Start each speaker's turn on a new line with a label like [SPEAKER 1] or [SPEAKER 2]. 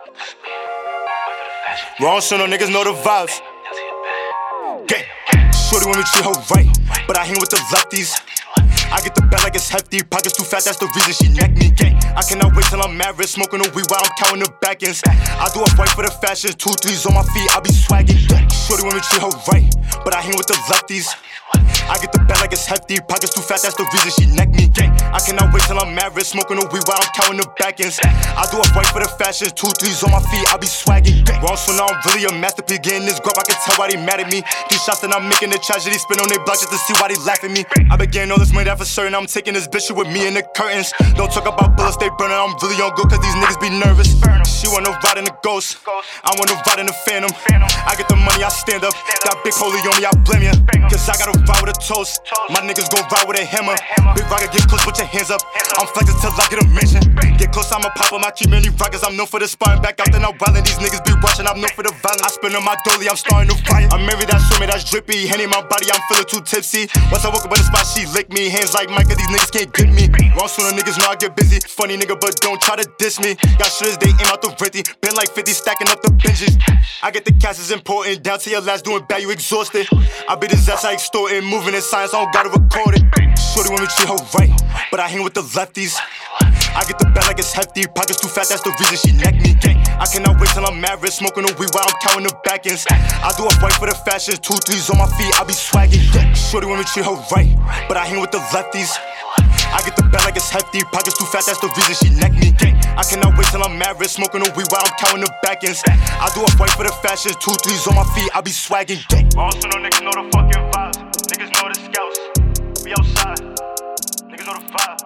[SPEAKER 1] Wrong, so no niggas know the vibes. Gang. Shorty want me treat her right, but I hang with the lefties. I get the bag like it's hefty, pockets too fat, that's the reason she neck me. Gang. I cannot wait till I'm married, smoking the weed while I'm counting the back ends. I do a fight for the fashion, 2 3s on my feet, I be swagging. Shorty want me treat her right, but I hang with the lefties. I get the bag like it's hefty, pockets too fat, that's the reason she neck me. Gang. I cannot wait till I'm married, smoking the weed while I'm counting the back ends. I do a fight for the fashion, 2 3s on my feet, I be swagging. Wrong, so now I'm really a masterpiece, getting this grub, I can tell why they mad at me. These shots that I'm making, the tragedy spin on their block just to see why they laugh at me. I been getting all this money, that for certain, I'm taking this bitch with me in the curtains. Don't talk about bullets, they burning, I'm really on go cause these niggas be nervous. She wanna ride in the ghost, I wanna ride in the phantom. I get the money, I stand up, got big holy on me, I blame ya. Cause I gotta ride with a toast, my niggas gon' ride with a hammer. Big rocket, get close, put your hands up, I'm flexing till I get a mention. Get close, I'ma pop on my community rockets, I'm known for the sparring. Back out then I'm wildin', these niggas be watching, I'm known for the violence. I spin on my dolly, I'm starting to riot. I'm married, that's swimmy, that's drippy, Henny in my body, I'm feeling too tipsy. Once I woke up in the spot, she licked me, hands like Micah, these niggas can't get me. Wrong, so the niggas know I get busy. Funny nigga, but don't try to diss me. Got shooters, they aim out the renty. Been like 50, stacking up the binges. I get the cash is important, down to your last doing bad, you exhausted. I be disaster, I extort it, moving in science, I don't gotta record it. Shorty want me treat her right, but I hang with the lefties. I get the bag like it's hefty, pockets too fat, that's the reason she neck me. I cannot wait till I'm married, smoking the weed while I'm counting the back ends. I do a fight for the fashion, 2 3s on my feet, I be swagging. Shorty want me treat her right, but I hang with the lefties. I get the bag like it's hefty, pockets too fat, that's the reason she neck me. I cannot wait till I'm married, smoking the weed while I'm counting the back ends. I do a fight for the fashion, 2 3s on my feet, I be swagging.
[SPEAKER 2] Also no niggas know the fucking vibes, niggas know the scouts. We outside, niggas know the vibe.